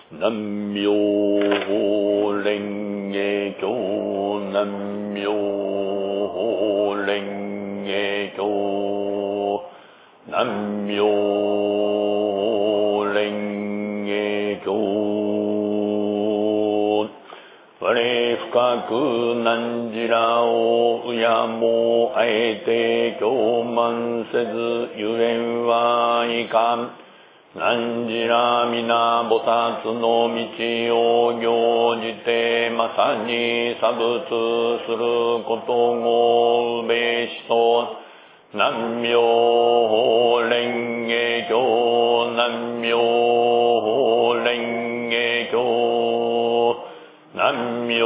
南無蓮華経南無蓮華経南無蓮華経我深く汝らを敬もあえて供満せずゆれんはいかん。汝ら皆菩薩の道を行じてまさに作仏することをべしと、南無蓮華経南無蓮華経南無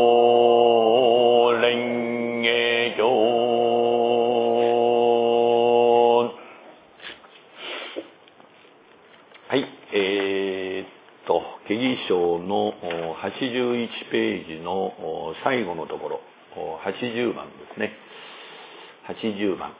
蓮華経。はい、経義書の81ページの最後のところ、80番ですね。80番。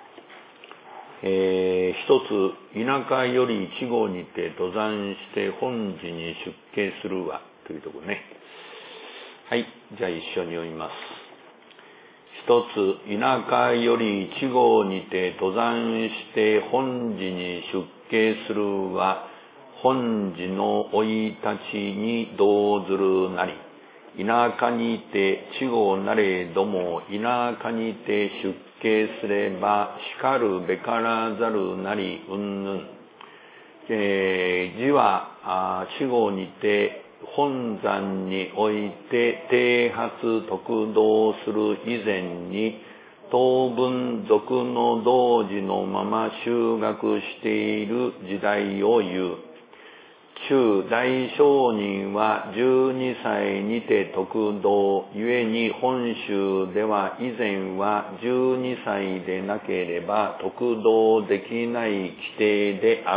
一つ、田舎より地方にて登山して本寺に出家するわ、というところね。はい、じゃあ一緒に読みます。一つ、田舎より地方にて登山して本寺に出家するは、本寺の生い立ちに同ずるなり、田舎にて地方なれども、田舎にて出家すれば、しかるべからざるなり、うんぬん。字は、地方にて、本山において剃髪得道する以前に、当分俗の道次のまま修学している時代を言う。中大聖人は12歳にて得道、故に本州では以前は12歳でなければ得道できない規定であった。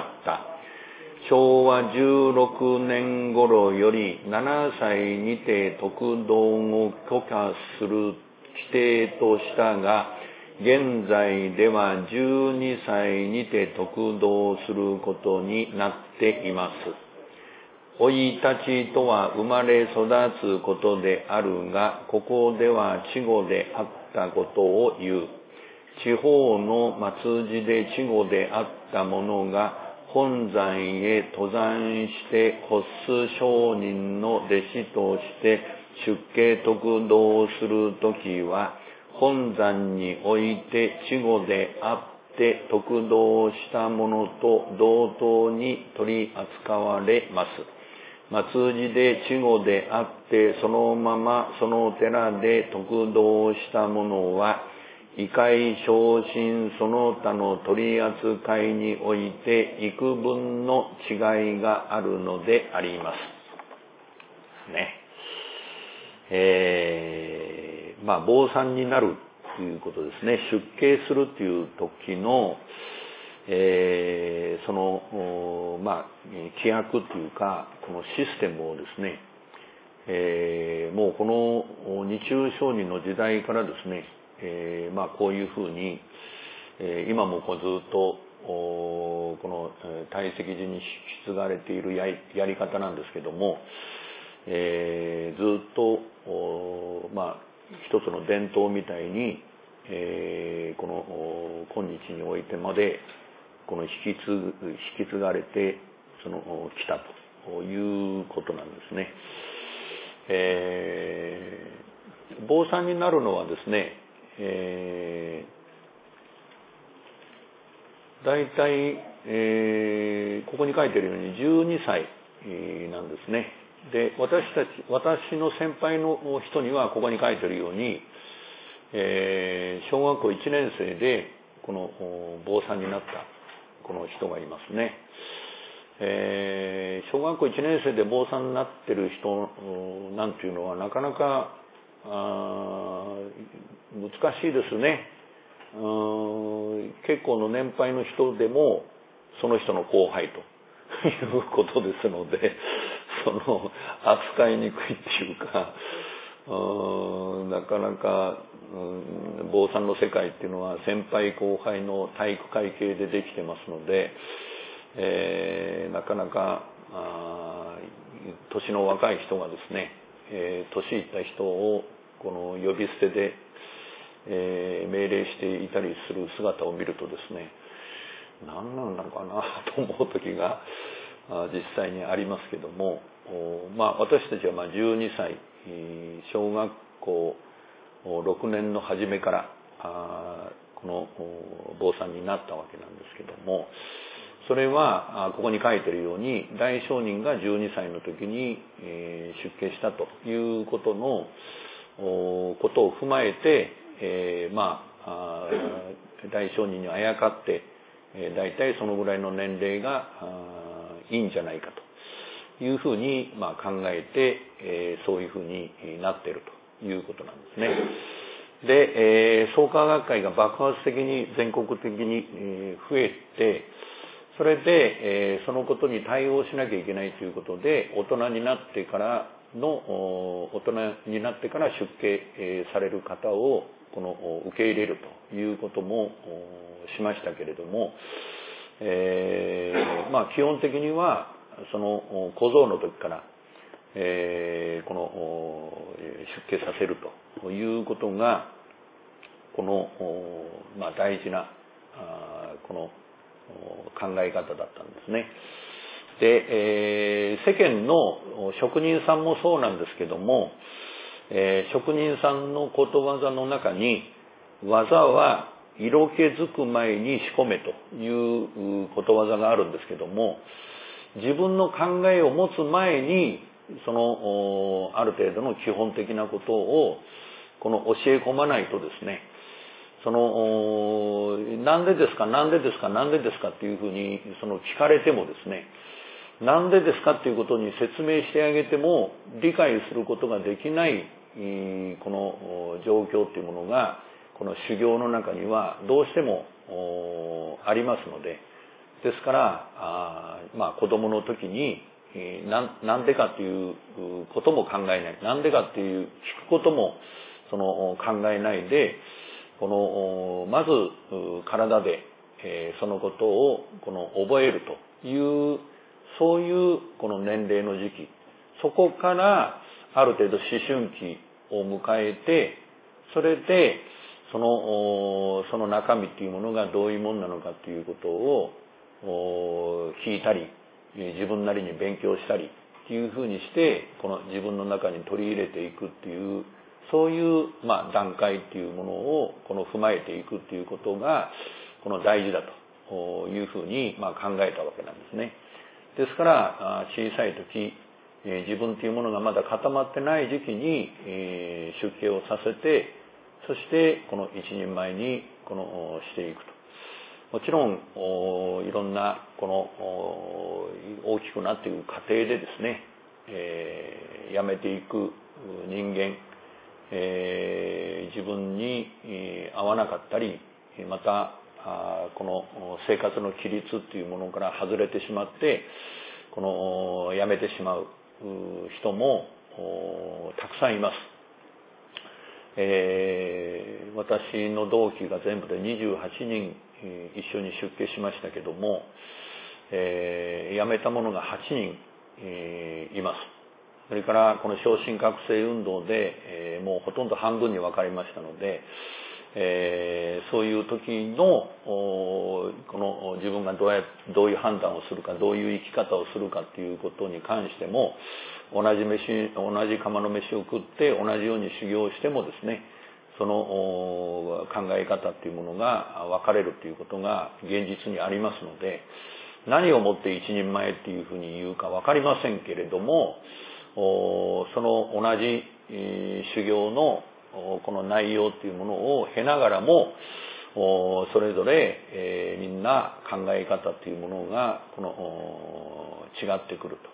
昭和16年頃より7歳にて得道を許可する規定としたが、現在では12歳にて得道することになっています。生い立ちとは生まれ育つことであるが、ここでは稚語であったことを言う。地方の末寺で稚語であったものが、本山へ登山して発出上人の弟子として出家得道するときは、本山において稚語であって得道したものと同等に取り扱われます。末寺で稚語であってそのままその寺で得道したものは、異界昇進その他の取り扱いにおいて幾分の違いがあるのであります。ね。坊さんになるということですね。出家するという時の、その、規約というか、このシステムをですね、もうこの日中聖人の時代からですね、こういうふうに、今もずっとこの大石寺に引き継がれているやり方なんですけども、ずっと一つの伝統みたいに、この今日においてまでこの引き継がれて来たということなんですね。坊さんになるのはですね、大体、ここに書いているように12歳なんですね。で、私の先輩の人にはここに書いているように、小学校1年生でこの坊さんになったこの人がいますね。小学校1年生で坊さんになってる人なんていうのはなかなか難しいですね。結構の年配の人でもその人の後輩ということですので、扱いにくいっていうか、なかなか坊さんの世界っていうのは先輩後輩の体育会系でできてますので、なかなか年の若い人がですね、年いった人をこの呼び捨てで、命令していたりする姿を見るとですね、何なのかなと思う時が実際にありますけども、私たちは12歳、小学校6年の初めからこの坊さんになったわけなんですけども、それはここに書いているように大聖人が12歳の時に出家したということのことを踏まえて、大聖人にあやかって大体そのぐらいの年齢がいいんじゃないかというふうに考えて、そういうふうになっているということなんですね。で、創価学会が爆発的に全国的に増えて、それでそのことに対応しなきゃいけないということで、大人になってから出家される方を受け入れるということもしましたけれども、基本的にはその小僧の時から、出家させるということがこの、大事なこの考え方だったんですね。で、世間の職人さんもそうなんですけども、職人さんのことわざの中に、技は色気づく前に仕込めということわざがあるんですけども、自分の考えを持つ前にそのある程度の基本的なことを教え込まないとですね、なんでですかなんでですかなんでですかっていうふうに聞かれてもですね、なんでですかっていうことに説明してあげても理解することができないこの状況っていうものがこの修行の中にはどうしてもありますので、ですから子供の時になんでかっていうことも考えない、なんでかっていう聞くことも考えないで、まず体でそのことを覚えるというそういうこの年齢の時期、そこからある程度思春期を迎えて、それでその中身っていうものがどういうものなのかっていうことを聞いたり、自分なりに勉強したりっていうふうにして自分の中に取り入れていくっていう、そういう段階っていうものを踏まえていくっていうことが大事だというふうに考えたわけなんですね。ですから小さい時、自分っていうものがまだ固まってない時期に出家をさせて、そして一人前にしていくと。もちろんいろんな大きくなっていく過程でですね、やめていく人間、自分に合わなかったり、またこの生活の規律っていうものから外れてしまってやめてしまう人もたくさんいます。私の同期が全部で28人一緒に出家しましたけども、辞めた者が8人います。それからこの昇進覚醒運動で、もうほとんど半分に分かりましたので、そういう時の自分がどういう判断をするか、どういう生き方をするかっていうことに関しても、同じ釜の飯を食って同じように修行してもですね、その考え方っていうものが分かれるっていうことが現実にありますので、何をもって一人前っていうふうに言うか分かりませんけれども、その同じ修行のこの内容っていうものを経ながらも、それぞれみんな考え方っていうものが違ってくると。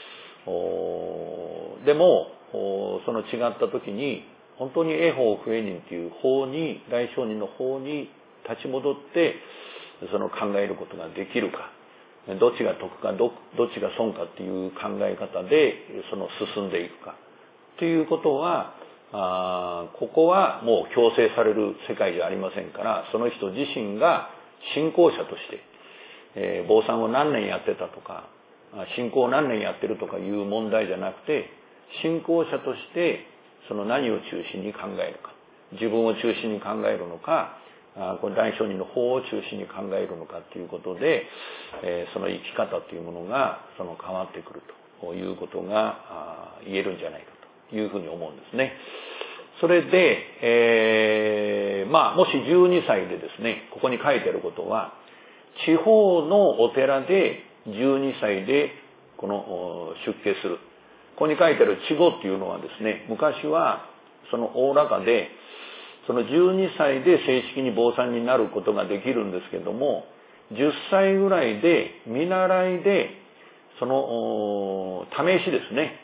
でもその違った時に本当に栄法不栄人っていう法に、大聖人の法に立ち戻ってその考えることができるか、どっちが得かどっちが損かっていう考え方で進んでいくかということは、ここはもう強制される世界じゃありませんから、その人自身が信仰者として、坊さんを何年やってたとか、 信仰何年やってるとかいう問題じゃなくて、信仰者としてその何を中心に考えるか、自分を中心に考えるのか、この大聖人の方を中心に考えるのかということで、その生き方というものが変わってくるということが言えるんじゃないかというふうに思うんですね。それで、もし12歳でですね、ここに書いてあることは、地方のお寺で12歳でこの出家する。ここに書いてある稚語っていうのはですね、昔はその大らかで、その12歳で正式に坊さんになることができるんですけども、10歳ぐらいで見習いで、その試しですね、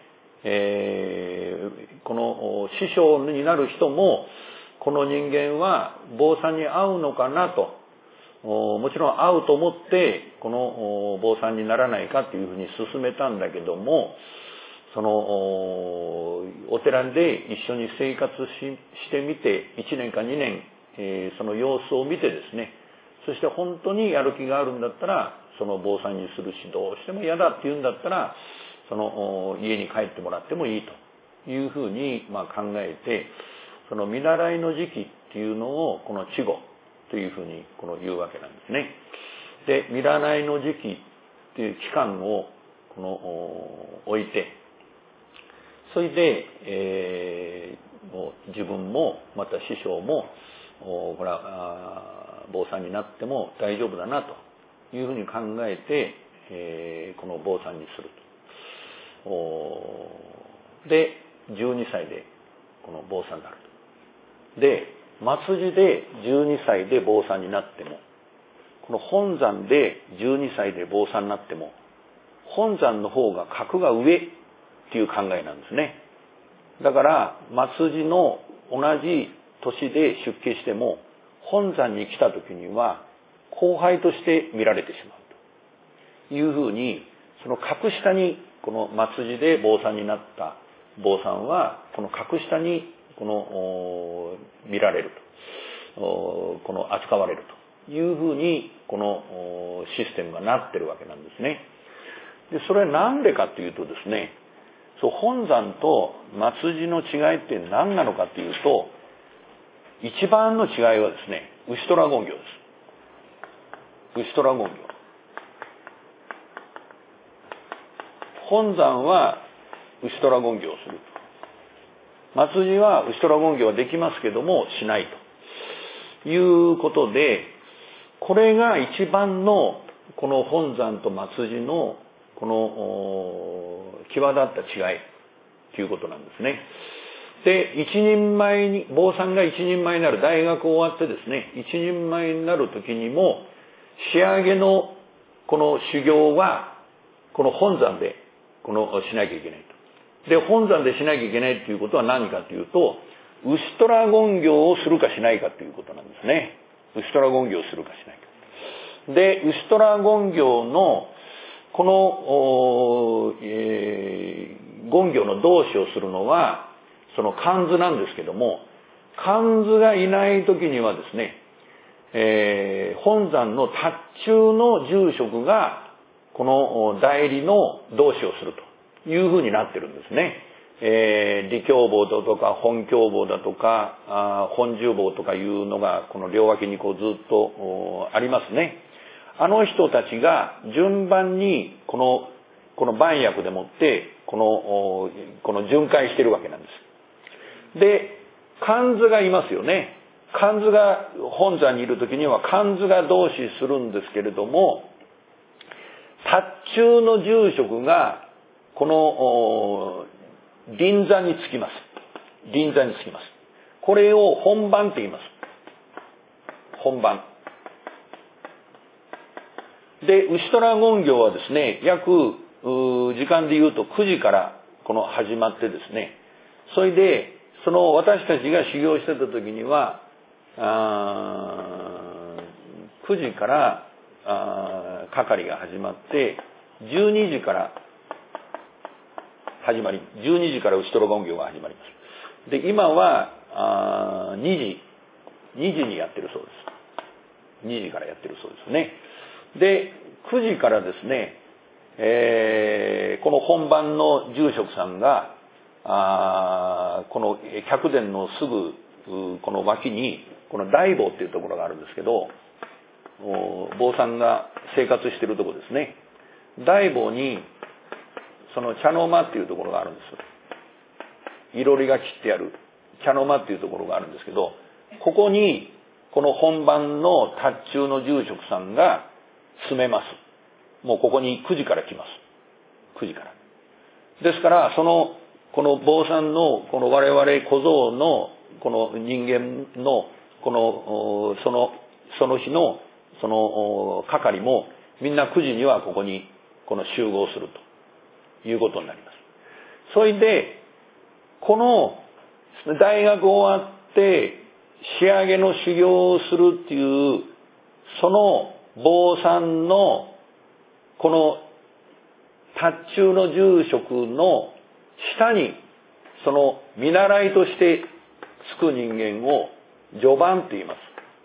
この師匠になる人も、この人間は坊さんに合うのかなと、もちろん合うと思ってこの坊さんにならないかというふうに勧めたんだけども、そのお寺で一緒に生活してみて1年か2年、その様子を見てですね、そして本当にやる気があるんだったらその坊さんにするし、どうしても嫌だって言うんだったらその家に帰ってもらってもいいというふうに考えて、その見習いの時期っていうのをこの稚語というふうに言うわけなんですね。で、見習いの時期っていう期間を置いて、それで、もう自分もまた師匠もほら坊さんになっても大丈夫だなというふうに考えて、この坊さんにすると。で、12歳でこの坊さんになると。で、末寺で12歳で坊さんになっても、この本山で12歳で坊さんになっても、本山の方が格が上っていう考えなんですね。だから末寺の同じ年で出家しても、本山に来た時には後輩として見られてしまうというふうに、その格下にこの末寺で坊さんになった坊さんはこの格下に見られると、扱われるというふうにこのシステムがなってるわけなんですね。で、それはなんでかっていうとですね、本山と末寺の違いって何なのかっていうと、一番の違いはですね、牛虎言行です。牛虎言行。本山は牛虎言行をする。末寺は牛虎言行はできますけどもしないということで、これが一番のこの本山と末寺のこの際立った違いということなんですね。で、一人前に、坊さんが一人前になる、大学終わってですね、一人前になる時にも、仕上げのこの修行は、この本山でしなきゃいけないと。で、本山でしなきゃいけないということは何かというと、牛虎言行をするかしないかということなんですね。牛虎言行をするかしないか。で、牛虎言行のこの、言行の同志をするのは、その観図なんですけども、観図がいない時にはですね、本山の達中の住職が、この代理の同志をするというふうになってるんですね。理教坊だとか、本教坊だとか、本重坊とかいうのが、この両脇にずっとありますね。あの人たちが順番にこの番役でもってこの巡回してるわけなんです。で、観図がいますよね。観図が本山にいる時には観図が同志するんですけれども、達中の住職がこの臨座につきます。臨座につきます。これを本番って言います。本番。で、牛虎言行はですね、約時間で言うと9時から始まってですね、それで私たちが修行してた時には9時から係が始まって12時から始まり、12時から牛虎言行が始まります。で、今は2時にやってるそうです。2時からやってるそうですね。で、9時からですね、 この本番の住職さんが、この客殿のすぐこの脇に、この大坊っていうところがあるんですけど、坊さんが生活しているところですね。大坊に、その茶の間っていうところがあるんです。いろりが切ってある茶の間っていうところがあるんですけど、ここに、この本番の達中の住職さんが住めます。もうここに9時から来ます。9時から。ですから、この坊さんの、この我々小僧の、この人間の、この、その日の、係も、みんな9時にはここに、この集合するということになります。それで、この、大学終わって、仕上げの修行をするっていう、その坊さんの、この、達中の住職の下に、その見習いとしてつく人間を序番って言います。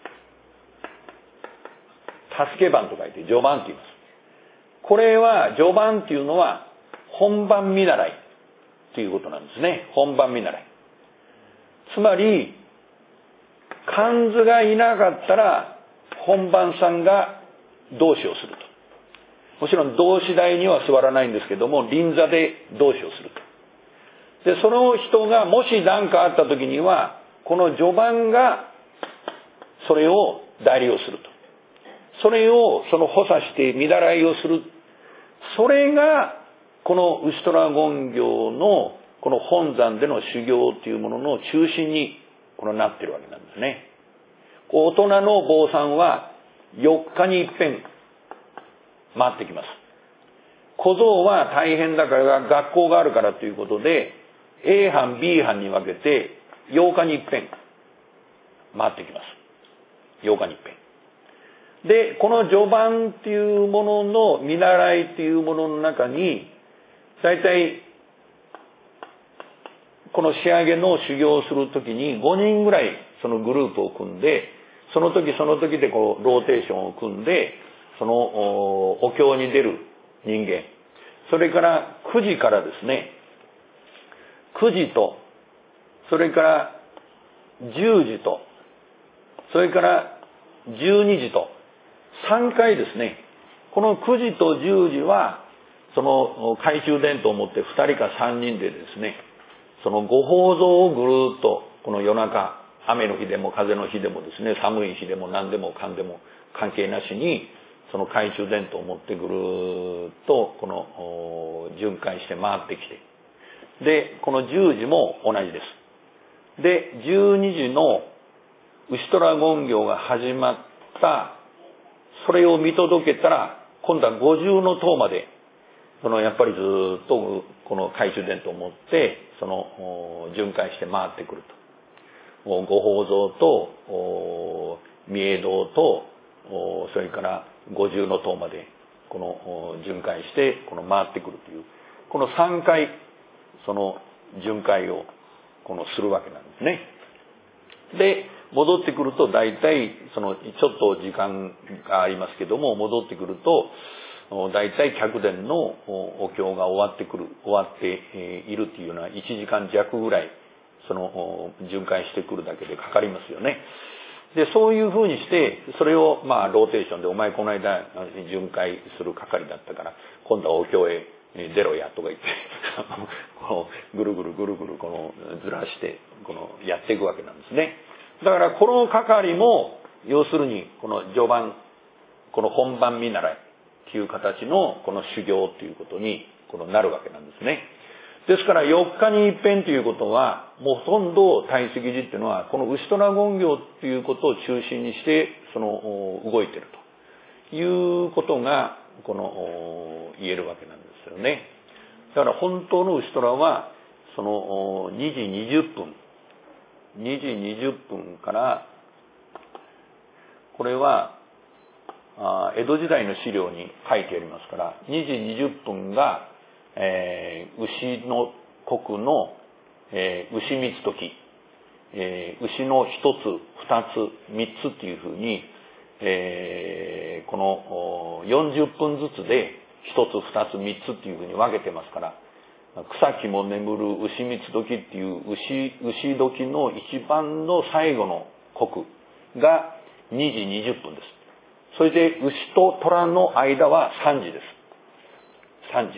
助け番と書いて序番って言います。これは序番っていうのは本番見習いということなんですね。本番見習い。つまり、漢図がいなかったら本番さんが同志をすると。もちろん同志台には座らないんですけども、臨座で同志をすると。で、その人がもし何かあった時には、この序盤がそれを代理をすると。それを補佐して見習いをする。それが、このウシトラ権行のこの本山での修行というものの中心になっているわけなんですね。大人の坊さんは4日に一遍回ってきます。小僧は大変だから学校があるからということで A 班 B 班に分けて8日に一遍回ってきます。8日に一遍。で、この序盤っていうものの見習いっていうものの中に大体この仕上げの修行をするときに5人ぐらいそのグループを組んで、その時その時でローテーションを組んで、そのお経に出る人間、それから9時からですね、9時と、それから10時と、それから12時と、3回ですね、この9時と10時は、その懐中電灯を持って2人か3人でですね、そのご法像をぐるーっと、この夜中、雨の日でも風の日でもですね、寒い日でも何でもかんでも関係なしに、その懐中電灯を持ってぐるーっと、巡回して回ってきて。で、この10時も同じです。で、12時のウシトラ権行が始まった、それを見届けたら、今度は50の塔まで、やっぱりずっとこの懐中電灯を持って、巡回して回ってくると。ご法像と、御栄堂と、それから50の塔まで、巡回して、回ってくるという、この3回、巡回を、するわけなんですね。で、戻ってくると、大体、ちょっと時間がありますけども、戻ってくると、大体客殿のお経が終わっているっていうような1時間弱ぐらい、巡回してくるだけでかかりますよね。で、そういうふうにして、それをローテーションで、お前この間巡回する係だったから、今度はお経へ出ろやとか言って、ぐるぐるぐるぐるずらして、やっていくわけなんですね。だからこの係も、要するに、序盤、本番見習いという形の修行ということになるわけなんですね。ですから4日に一遍ということは、もうほとんど大石寺っていうのは、このウシトラ権行ということを中心にして、動いているということが、言えるわけなんですよね。だから本当のウシトラは、2時20分、2時20分から、これは、江戸時代の資料に書いてありますから、2時20分が、牛の国の、牛三つ時、牛の一つ、二つ、三つっていうふうに、この40分ずつで一つ二つ三つっていうふうに分けてますから、草木も眠る牛蜜時っていう牛時の一番の最後の刻が2時20分です。それで牛と虎の間は3時です。3時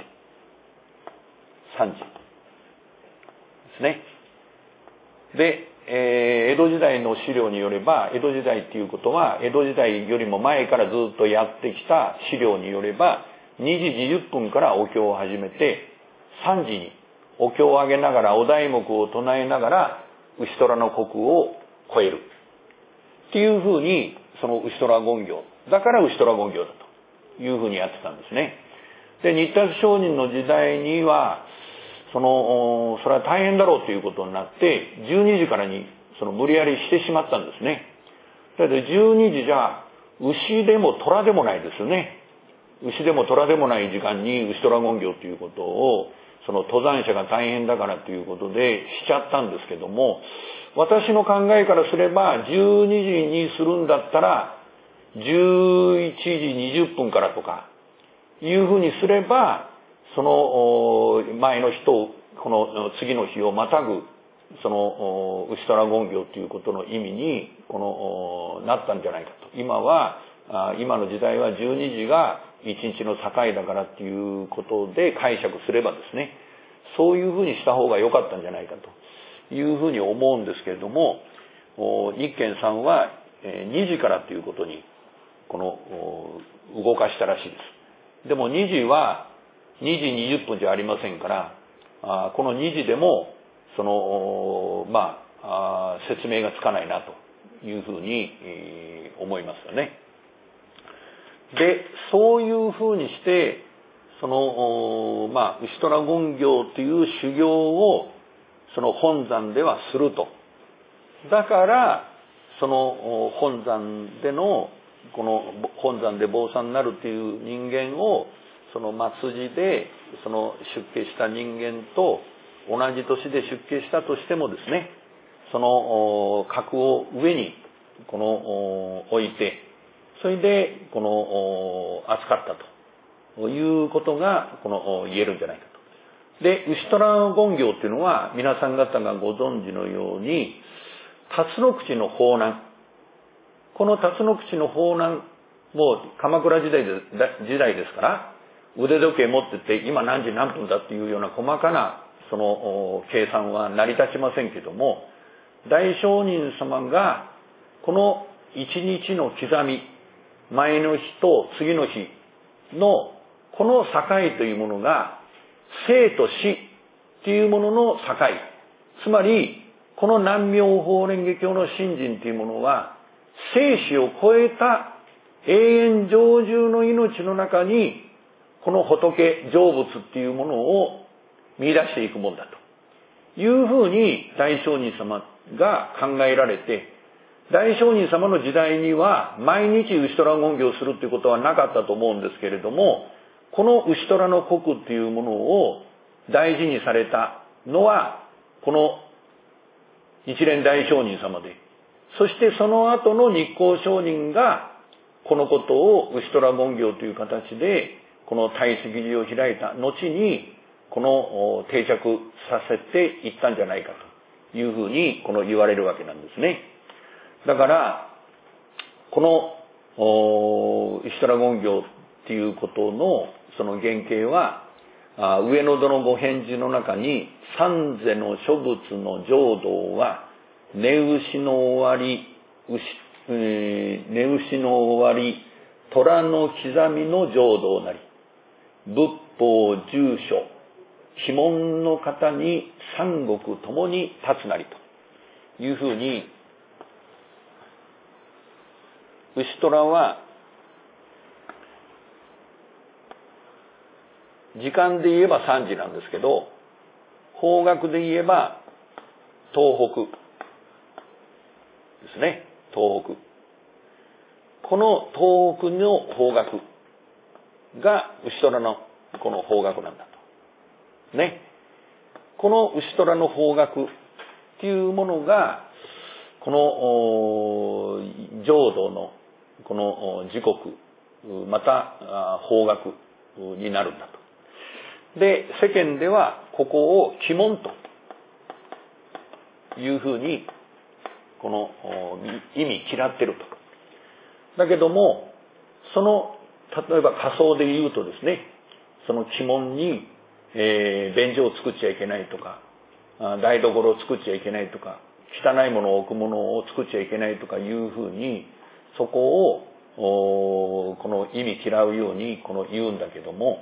ですね。で、江戸時代の資料によれば、江戸時代っていうことは江戸時代よりも前からずっとやってきた資料によれば、2時20分からお経を始めて、3時にお経をあげながらお題目を唱えながら牛虎の刻を超えるっていうふうに、その牛虎言行だから牛虎言行だというふうにやってたんですね。で、日達上人の時代にはそれは大変だろうということになって12時からに無理やりしてしまったんですね。だって12時じゃ牛でも虎でもないですよね。牛でも虎でもない時間に牛虎言行ということを登山者が大変だからということでしちゃったんですけども、私の考えからすれば12時にするんだったら11時20分からとかいうふうにすれば、その前の日とこの次の日をまたぐ牛虎言行ということの意味になったんじゃないかと。今の時代は12時が一日の境だからっていうことで解釈すればですね、そういうふうにした方が良かったんじゃないかというふうに思うんですけれども、日賢さんは2時からということに動かしたらしいです。でも2時は2時20分じゃありませんから、この2時でも説明がつかないなというふうに思いますよね。で、そういうふうにして牛虎言行という修行を本山ではすると。だから本山で本山で坊さんになるという人間を末寺で出家した人間と同じ年で出家したとしてもですね、格を上に置いて、それで扱ったということが言えるんじゃないかと。で、牛虎言行っていうのは皆さん方がご存知のように辰の口の法難、この辰の口の法難も鎌倉時代ですから、腕時計持ってて今何時何分だっていうような細かな計算は成り立ちませんけども、大聖人様がこの一日の刻み、前の日と次の日のこの境というものが生と死っていうものの境、つまりこの南妙法蓮華経の信心というものは生死を超えた永遠常住の命の中にこの仏成仏っていうものを見出していくもんだというふうに大聖人様が考えられて、大聖人様の時代には毎日牛虎言行をするっていうことはなかったと思うんですけれども、この牛虎の刻っていうものを大事にされたのはこの一蓮大聖人様で、そしてその後の日光聖人がこのことを牛虎言行という形でこの大石寺を開いた後に定着させていったんじゃないかというふうに言われるわけなんですね。だからこの牛虎言行っていうことの原型は上野殿ご返事の中に三世の諸仏の浄土は寝牛の終わり虎の刻みの浄土なり仏法住所鬼門の方に三国ともに立つなりというふうに、牛虎は時間で言えば3時なんですけど、方角で言えば東北ですね。東北、この東北の方角が牛虎のこの方角なんだとね。この牛虎の方角っていうものがこの浄土のこの時刻また方角になるんだと。で、世間ではここを鬼門というふうにこの意味嫌ってると。だけどもその例えば仮想で言うとですね、その鬼門に、便所を作っちゃいけないとか、台所を作っちゃいけないとか、汚いものを置くものを作っちゃいけないとかいうふうに、そこをこの意味嫌うようにこの言うんだけども、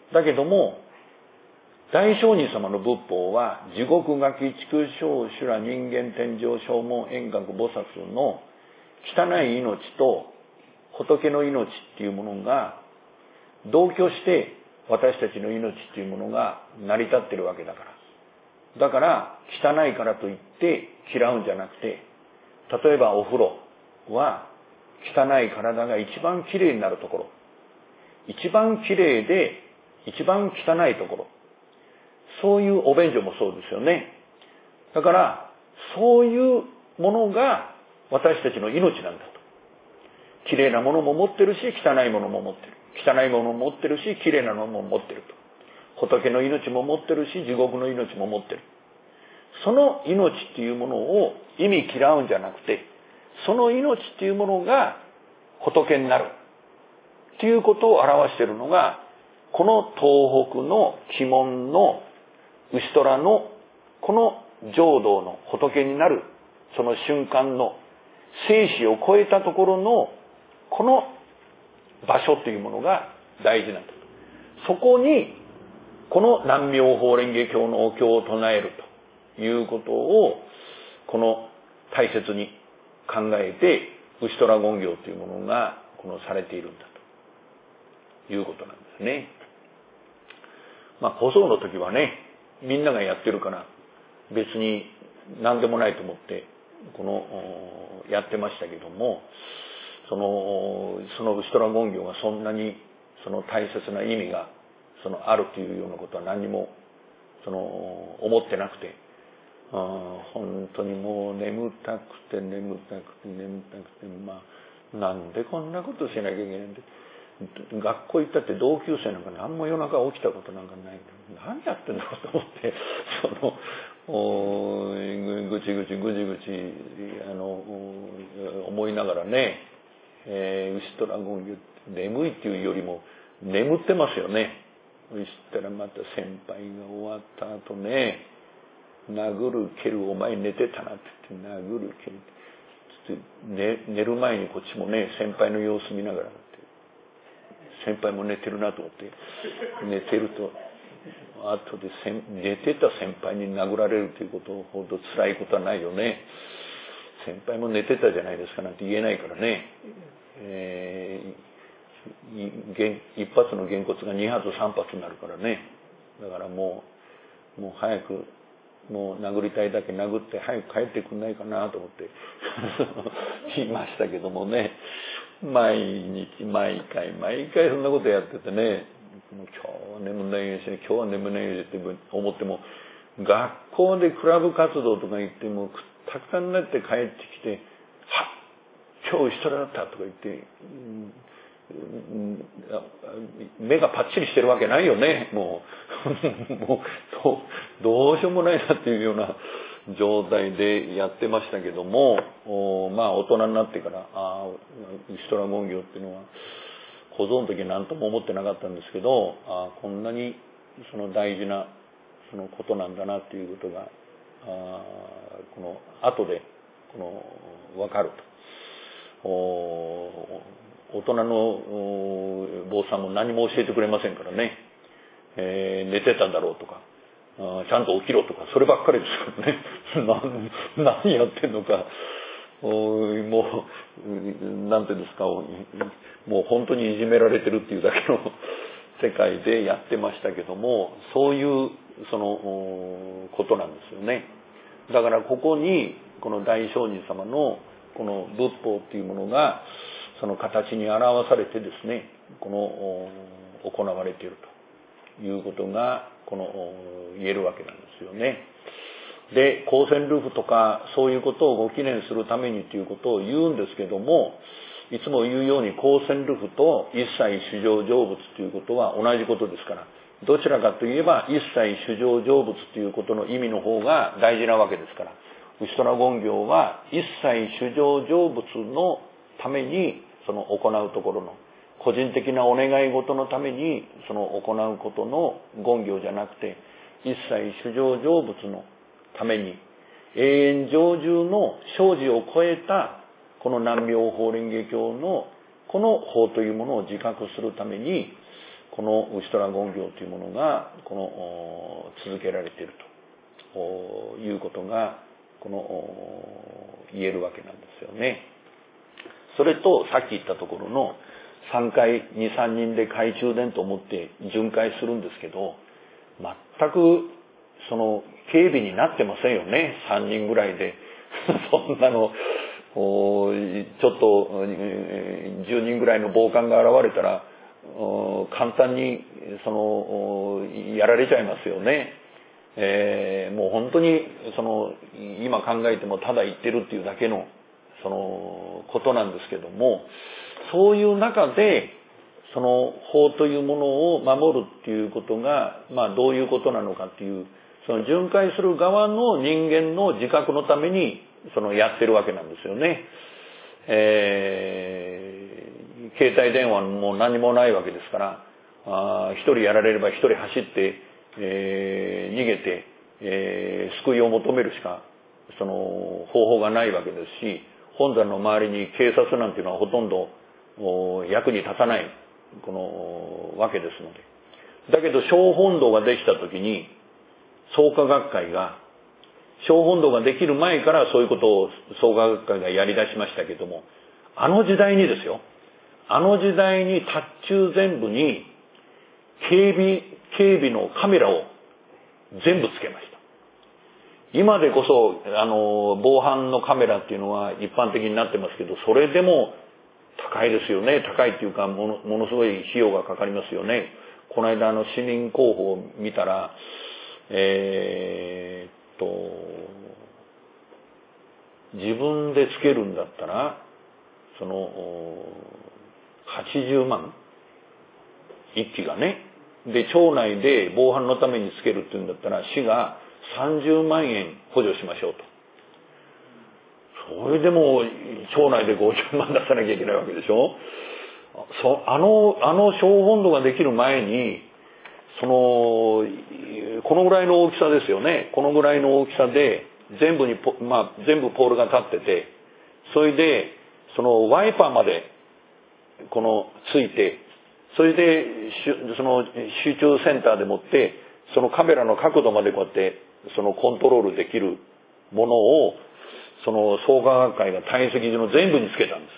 大聖人様の仏法は地獄餓鬼畜生修羅人間天上正門円覚菩薩の汚い命と仏の命っていうものが同居して私たちの命っていうものが成り立ってるわけだから。だから汚いからといって嫌うんじゃなくて、例えばお風呂は汚い体が一番きれいになるところ、一番きれいで一番汚いところ、そういうお便所もそうですよね。だからそういうものが私たちの命なんだと。きれいなものも持ってるし汚いものも持ってる、汚いものも持ってるしきれいなものも持ってると。仏の命も持ってるし地獄の命も持ってる。その命っていうものを意味嫌うんじゃなくて、その命っていうものが仏になるっていうことを表しているのが、この東北の鬼門の牛虎のこの浄土の仏になるその瞬間の生死を超えたところのこの場所というものが大事なんだと。そこにこの南妙法蓮華経のお経を唱えるということをこの大切に考えて牛虎言行というものがこのされているんだということなんですね。小僧の時はね、みんながやってるから別に何でもないと思ってこのやってましたけども、その牛虎言行がそんなにその大切な意味があるというようなことは何にも思ってなくて、本当にもう眠たくてなんでこんなことしなきゃいけないんで、学校行ったって同級生なんか何も夜中起きたことなんかない。何やってんだろうと思ってぐちぐち思いながらね、牛虎言行眠いっていうよりも眠ってますよね。そしたらまた先輩が終わった後ね、殴る蹴るお前寝てたなって言って殴る蹴るって寝る前にこっちもね先輩の様子見ながら先輩も寝てるなと思って寝てると後で寝てた先輩に殴られるということほど辛いことはないよね。先輩も寝てたじゃないですかなんて言えないからね、一発のげんこつが2発3発になるからね。だからもう早くもう殴りたいだけ殴って早く帰ってくんないかなと思って言いましたけどもね、毎日毎回そんなことやっててね、今日は眠んないようにして今日は眠んないようにして思っても、学校でクラブ活動とか行ってもたくさんになって帰ってきて、今日一人だったとか言って目がパッチリしてるわけないよね。もうどうしようもないなっていうような状態でやってましたけども、大人になってから牛虎言行っていうのは小僧の時は何とも思ってなかったんですけど、こんなに大事なことなんだなっていうことがこの後で分かると。大人の坊さんも何も教えてくれませんからね、寝てただろうとかちゃんと起きろとかそればっかりですからね何やってんのか、もうなんていうんですか、もう本当にいじめられてるっていうだけの世界でやってましたけども、そういうことなんですよね。だからここにこの大聖人様のこの仏法っていうものがその形に表されてですね、行われているということが言えるわけなんですよね。で、光線ルーフとかそういうことをご記念するためにということを言うんですけども、 いつも言うように公選ルフと一切主情成仏ということは同じことですから、どちらかといえば一切主情成仏ということの意味の方が大事なわけですから、ウシトラ言行は一切主情成仏のためにその行うところの個人的なお願い事のためにその行うことの言行じゃなくて、一切主情成仏のために永遠成就の生死を超えたこの南妙法蓮華経のこの法というものを自覚するために、このウシトラ言行というものがこの続けられているということがこの言えるわけなんですよね。それとさっき言ったところの3回2、3人で懐中電と思って巡回するんですけど、全くその警備になってませんよね。3人ぐらいでそんなのちょっと10人ぐらいの暴漢が現れたら簡単にそのやられちゃいますよね。もう本当にその今考えてもただ言ってるっていうだけのそのことなんですけども、そういう中でその法というものを守るっていうことがどういうことなのかっていう、その巡回する側の人間の自覚のためにそのやってるわけなんですよね。携帯電話も何もないわけですから、一人やられれば一人走って、逃げて、救いを求めるしかその方法がないわけですし、本山の周りに警察なんていうのはほとんど役に立たないこのわけですので。だけど小本堂ができた時に創価学会が、小本堂ができる前からそういうことを創価学会がやり出しましたけども、あの時代にですよ、あの時代に達中全部に警備のカメラを全部つけました。今でこそ防犯のカメラっていうのは一般的になってますけど、それでも高いですよね。高いっていうかものすごい費用がかかりますよね。この間市民候補を見たら自分でつけるんだったらその80万一機がね、で町内で防犯のためにつけるっていうんだったら市が30万円補助しましょうと。それでも町内で50万出さなきゃいけないわけでしょ。あの小本堂ができる前にこのぐらいの大きさですよね。このぐらいの大きさで全部ポールが立ってて、それでそのワイパーまでついて、それでその集中センターでもってそのカメラの角度までこうやってそのコントロールできるものをその創価学会が堆積時の全部につけたんです。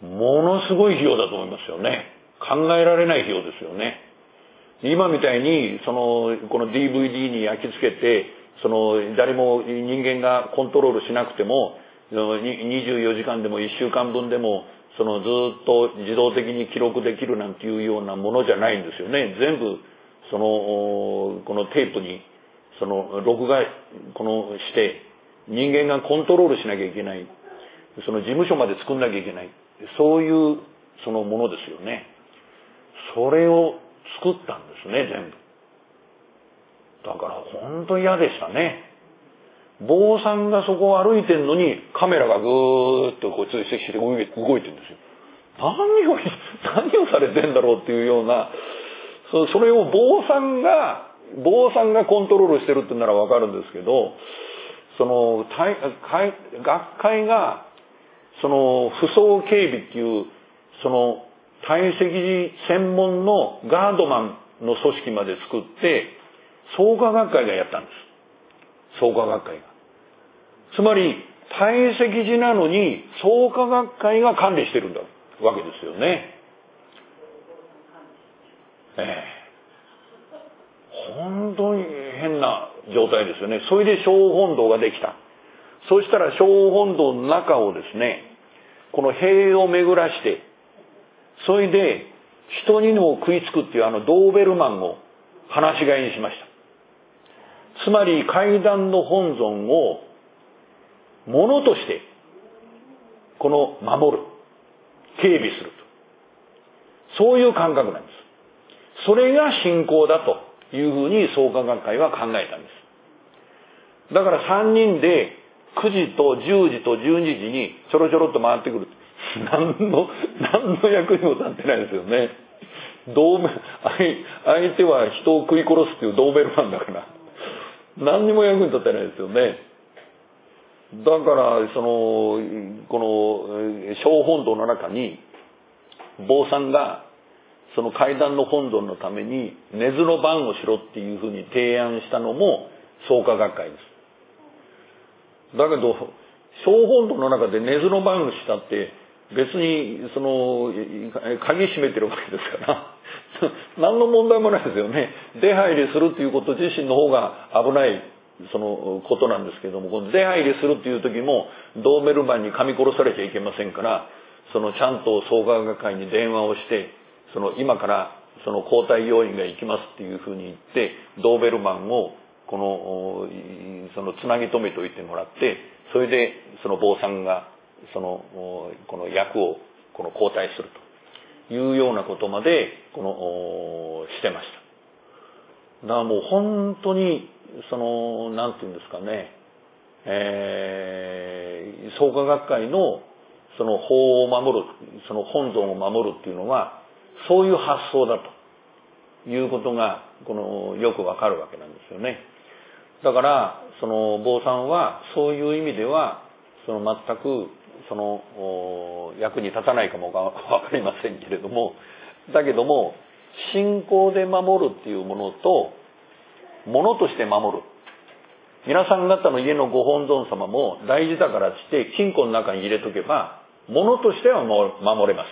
ものすごい費用だと思いますよね。考えられない費用ですよね。今みたいにこの DVD に焼き付けて誰も人間がコントロールしなくても24時間でも1週間分でもずっと自動的に記録できるなんていうようなものじゃないんですよね。全部このテープに録画して人間がコントロールしなきゃいけない、事務所まで作んなきゃいけない、そういうものですよね。それを作ったんですね、全部。だから本当嫌でしたね。坊さんがそこを歩いてんのにカメラがぐーっと追跡して動いてるんですよ。何をされてんだろうっていうような、それを坊さんがコントロールしてるってならわかるんですけど、学会が不装警備っていう堆積時専門のガードマンの組織まで作って創価学会がやったんです。創価学会が。つまり堆積時なのに創価学会が管理してるんだわけですよね。本当に変な状態ですよね。それで小本堂ができた。そしたら小本堂の中をですね、この塀を巡らして、それで人にも食いつくっていうドーベルマンを放し飼いにしました。つまり階段の本尊をものとして守る。 警備すると。そういう感覚なんです。それが信仰だというふうに創価学会は考えたんです。だから3人で9時と10時と12時にちょろちょろっと回ってくる。何の役にも立ってないですよね。相手は人を食い殺すっていうドーベルマンだから、何にも役に立ってないですよね。だからこの小本堂の中に坊さんがその階段の本堂のために根津の番をしろっていうふうに提案したのも創価学会です。だけど小本堂の中で根津の番をしたって別に鍵閉めてるわけですから何の問題もないですよね。出入りするっていうこと自身の方が危ないことなんですけども、この出入りするっていう時もドーベルマンに噛み殺されちゃいけませんから、ちゃんと創価学会に電話をして、今から交代要員が行きますっていうふうに言って、ドーベルマンをつなぎ止めておいてもらって、それで坊さんがこの役を交代するというようなことまでしてました。だからもう本当になんていうんですかね、創価学会の法を守る、本尊を守るっていうのはそういう発想だということがよくわかるわけなんですよね。だから坊さんはそういう意味では全く役に立たないかもわかりませんけれども、だけども信仰で守るっていうものと物として守る、皆さん方の家のご本尊様も大事だからって金庫の中に入れとけば物としては守れます。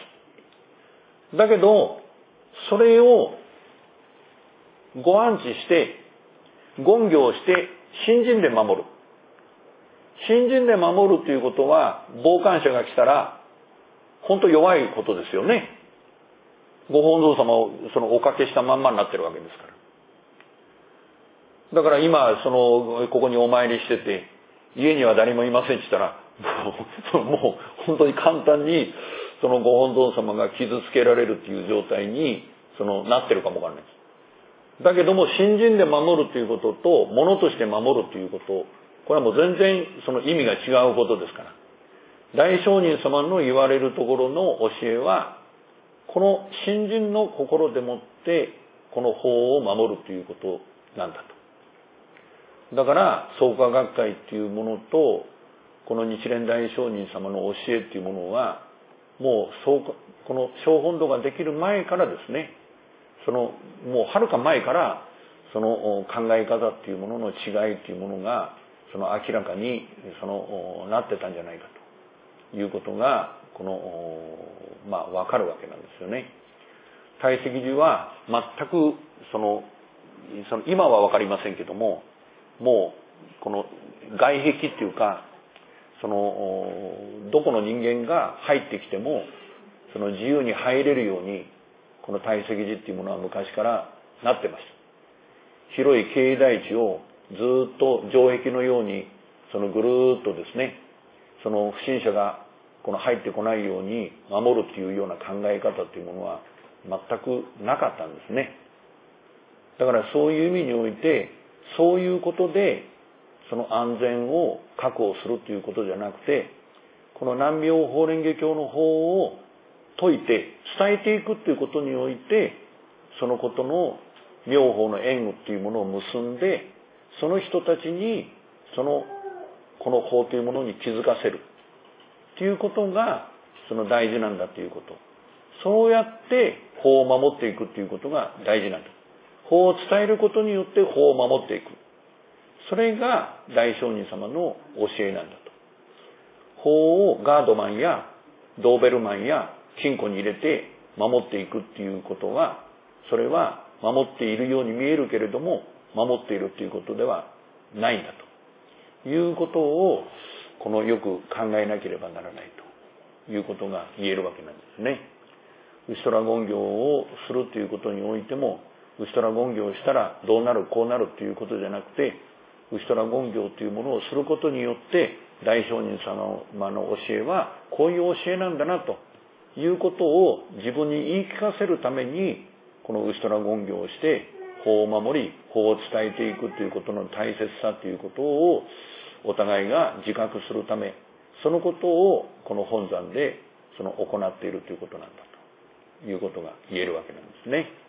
だけどそれをご安置して言行をして信心で守る。信心で守るということは傍観者が来たら本当弱いことですよね。ご本尊様をおかけしたまんまになってるわけですから。だから今ここにお参りしてて家には誰もいませんって言ったらもう本当に簡単にご本尊様が傷つけられるっていう状態になってるかもわかんないです。だけども信心で守るということと物として守るということ、これはもう全然意味が違うことですから、大聖人様の言われるところの教えはこの信心の心でもってこの法を守るということなんだと。だから創価学会っていうものとこの日蓮大聖人様の教えっていうものはもうこの小本堂ができる前からですね、もうはるか前から考え方っていうものの違いっていうものが明らかになってたんじゃないかということが分かるわけなんですよね。堆積寺は全く今は分かりませんけども、もうこの外壁っていうかどこの人間が入ってきても自由に入れるようにこの堆積寺っていうものは昔からなってました。広い境内地をずっと城壁のようにぐるーっとですね、不審者が入ってこないように守るっていうような考え方っていうものは全くなかったんですね。だからそういう意味においてそういうことで安全を確保するということじゃなくて、この南妙法蓮華経の法を説いて伝えていくということにおいて、そのことの妙法の縁っていうものを結んで、その人たちにこの法というものに気づかせるということが大事なんだということ、そうやって法を守っていくということが大事なんだ。法を伝えることによって法を守っていく、それが大聖人様の教えなんだと。法をガードマンやドーベルマンや金庫に入れて守っていくっていうことは、それは守っているように見えるけれども守っているということではないんだということをよく考えなければならないということが言えるわけなんですね。ウシトラ権行をするということにおいても、ウシトラ権行をしたらどうなるこうなるということじゃなくて、ウシトラ権行というものをすることによって大聖人様の教えはこういう教えなんだなということを自分に言い聞かせるために、このウシトラ言行をして、法を守り、法を伝えていくということの大切さということを、お互いが自覚するため、そのことをこの本山で行っているということなんだということが言えるわけなんですね。